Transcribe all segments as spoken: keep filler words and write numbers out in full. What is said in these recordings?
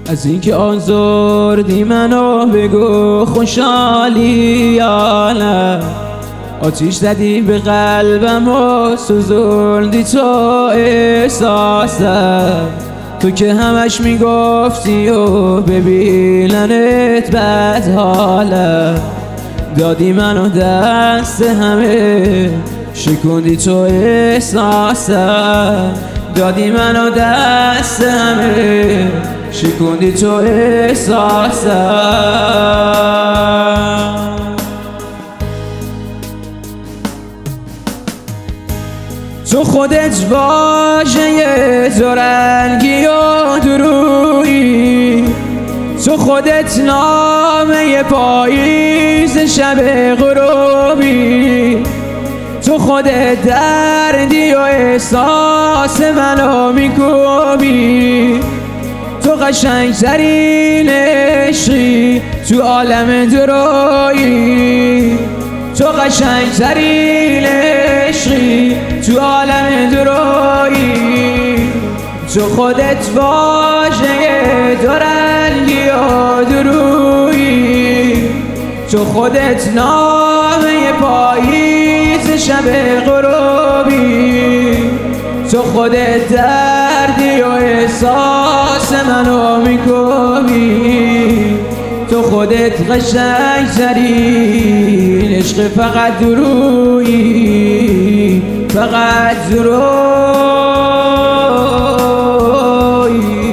از اینکه آزردی منو بگو خوشحالی یا نه. آتیش زدی به قلبم و سوزوندی تو احساسم. تو که همش میگفتی و ببیننت بد حالم. دادی منو دست همه شکوندی تو احساسم. دادی منو دست همه شکوندی تو احساسم. تو خودت واژه زرنگی و درویی. تو خودت نامه پاییز شب غروبی. تو خودت دردی و احساس منو میکوبی. تو قشنگترین عشقی تو عالم درویی. تو قشنگترین عشقی تو عالم درویی. تو خودت واژه دورنگی و درویی. تو خودت نامه پاییز شب غروبی. تو خودت دردی و احساس منو میکوبی. تو خودت قشنگترین عشق فقط درویی. فقط درویی.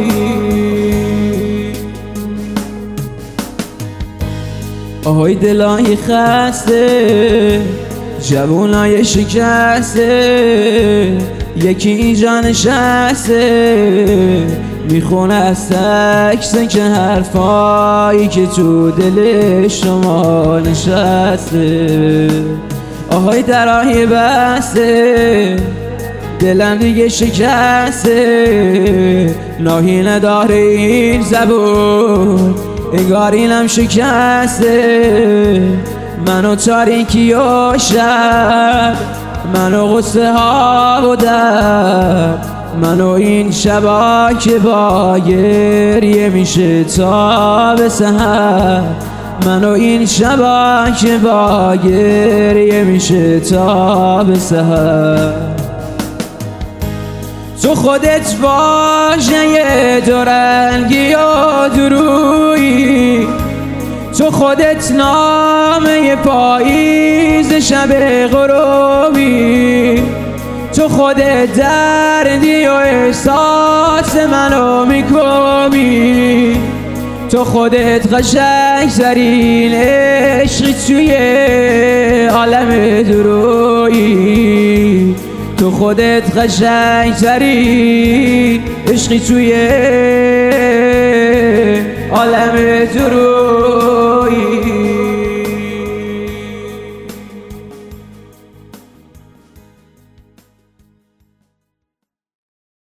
آهای دلای خسته، جوونای شکسته، یکی اینجا نشسته میخونه از تک که حرفایی که تو دل شما نشسته. آهای درای بسته، دلم دیگه شکسته. ناهی نداره این زبون، انگار اینم شکسته. منو تاریکی و شب، منو غصه ها و درد، منو این شبا که با گریه میشه تا به سحر. منو این شبا که با گریه میشه تا به سحر. تو خودت واژه دورنگی و درویی. تو خودت نامه پاییز شب غروبی. تو خودت دردی و احساس منو میکوبی. تو خودت قشنگترین عشقی توی عالم درویی. تو خودت قشنگترین عشقی توی عالم درویی.